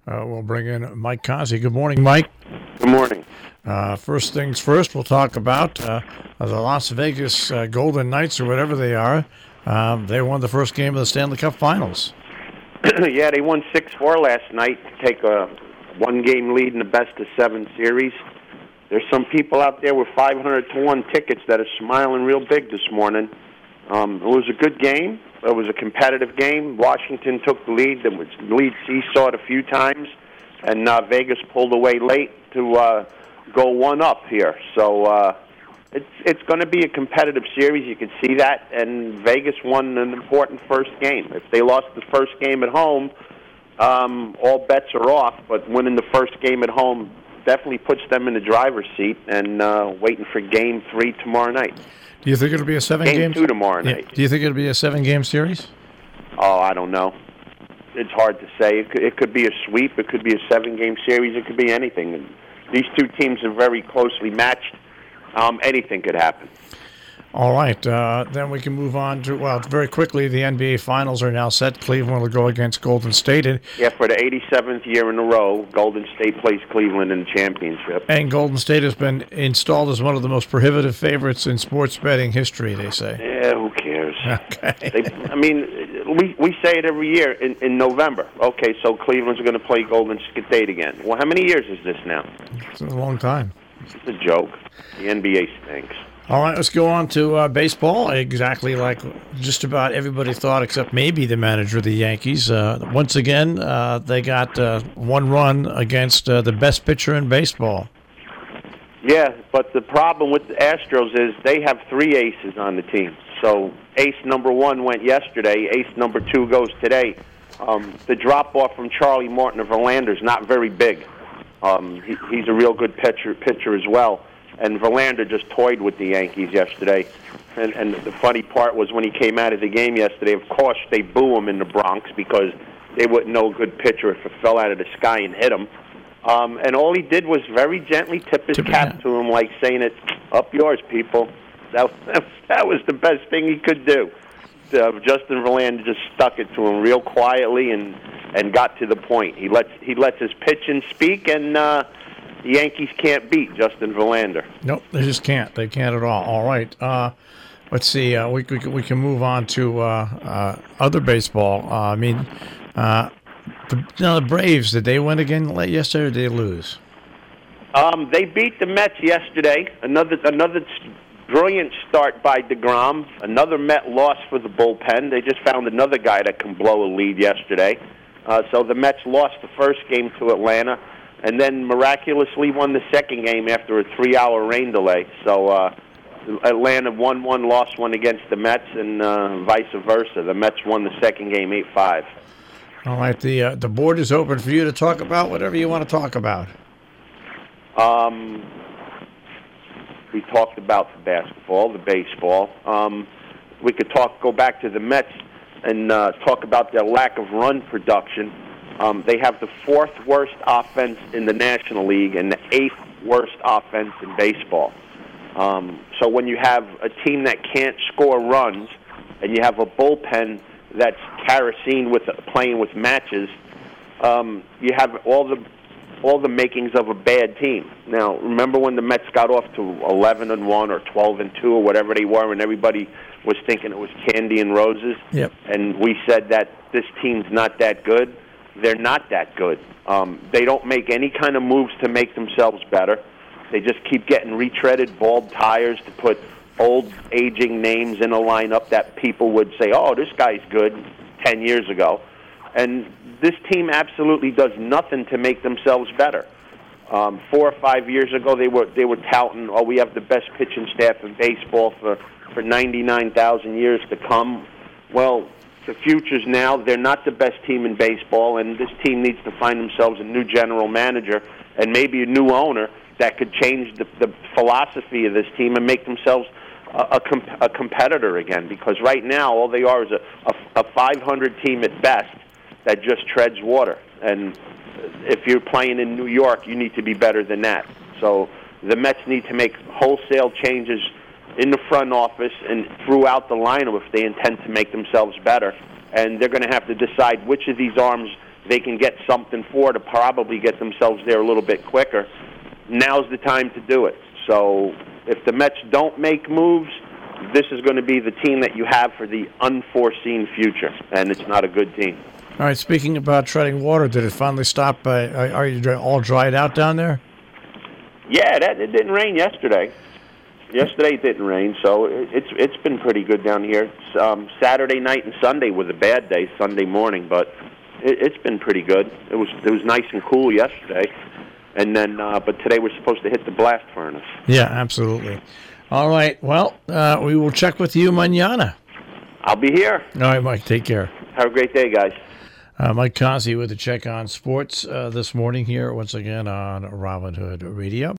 We'll bring in Mike Conzi. Good morning, Mike. Good morning. First things first, we'll talk about the Las Vegas Golden Knights, or whatever they are. They won the first game of the Stanley Cup Finals. Yeah, they won 6-4 last night to take a one-game lead in the best-of-7 series. There's some people out there with 500-to-1 tickets that are smiling real big this morning. It was a good game. It was a competitive game. Washington took the lead. The lead seesawed a few times, and Vegas pulled away late to go one up here. So it's going to be a competitive series. You can see that, and Vegas won an important first game. If they lost the first game at home, all bets are off, but winning the first game at home definitely puts them in the driver's seat and waiting for Game 3 tomorrow night. Do you think it'll be a 7-game? Game 2 tomorrow night. Yeah. Do you think it'll be a 7-game series? Oh, I don't know. It's hard to say. It could be a sweep. It could be a 7-game series. It could be anything. And these two teams are very closely matched. Anything could happen. All right. Then we can move on to, very quickly, the NBA Finals are now set. Cleveland will go against Golden State. Yeah, for the 87th year in a row, Golden State plays Cleveland in the championship. And Golden State has been installed as one of the most prohibitive favorites in sports betting history, they say. Yeah, who cares? Okay. We say it every year in November. Okay, so Cleveland's going to play Golden State again. Well, how many years is this now? It's a long time. It's a joke. The NBA stinks. All right, let's go on to baseball. Exactly like just about everybody thought, except maybe the manager of the Yankees. Once again, they got one run against the best pitcher in baseball. Yeah, but the problem with the Astros is they have 3 aces on the team. So ace number 1 went yesterday. Ace number 2 goes today. The drop-off from Charlie Morton of Verlander is not very big. He's a real good pitcher as well. And Verlander just toyed with the Yankees yesterday. And the funny part was when he came out of the game yesterday, of course, they boo him in the Bronx because they wouldn't know a good pitcher if it fell out of the sky and hit him. And all he did was very gently tip his cap to him, like saying, "It's up yours, people." That was the best thing he could do. Justin Verlander just stuck it to him real quietly and got to the point. He lets his pitching speak, and the Yankees can't beat Justin Verlander. Nope, they just can't. They can't at all. All right. Let's see. We can move on to other baseball. The Braves, did they win again yesterday or did they lose? They beat the Mets yesterday. Another brilliant start by DeGrom. Another Met loss for the bullpen. They just found another guy that can blow a lead yesterday. So the Mets lost the first game to Atlanta, and then miraculously won the second game after a 3-hour rain delay. So Atlanta won one, lost one against the Mets, and vice versa. The Mets won the second game 8-5. All right, the board is open for you to talk about whatever you want to talk about. We talked about the basketball, the baseball. We could go back to the Mets and talk about their lack of run production. They have the 4th worst offense in the National League and the 8th worst offense in baseball. So when you have a team that can't score runs and you have a bullpen that's kerosene with playing with matches, you have all the makings of a bad team. Now, remember when the Mets got off to 11-1 or 12-2 or whatever they were, and everybody was thinking it was candy and roses? Yep. And we said that this team's not that good. They're not that good. They don't make any kind of moves to make themselves better. They just keep getting retreaded, bald tires to put old, aging names in a lineup that people would say, "Oh, this guy's good," 10 years ago. And this team absolutely does nothing to make themselves better. 4 or 5 years ago, they were touting, "Oh, we have the best pitching staff in baseball for 99,000 years to come." Well, the future's now. They're not the best team in baseball, and this team needs to find themselves a new general manager and maybe a new owner that could change the philosophy of this team and make themselves a competitor again. Because right now, all they are is a 500 team at best that just treads water. And if you're playing in New York, you need to be better than that. So the Mets need to make wholesale changes in the front office and throughout the lineup if they intend to make themselves better. And they're going to have to decide which of these arms they can get something for to probably get themselves there a little bit quicker, now's the time to do it. So if the Mets don't make moves, this is going to be the team that you have for the unforeseen future, and it's not a good team. All right, speaking about treading water, did it finally stop? Are you all dried out down there? Yeah, it didn't rain yesterday. Yesterday it didn't rain, so it's been pretty good down here. Saturday night and Sunday was a bad day, Sunday morning, but it's been pretty good. It was nice and cool yesterday, and then but today we're supposed to hit the blast furnace. Yeah, absolutely. All right, well, we will check with you mañana. I'll be here. All right, Mike, take care. Have a great day, guys. Mike Conzi with the Check on Sports this morning here once again on Robin Hood Radio.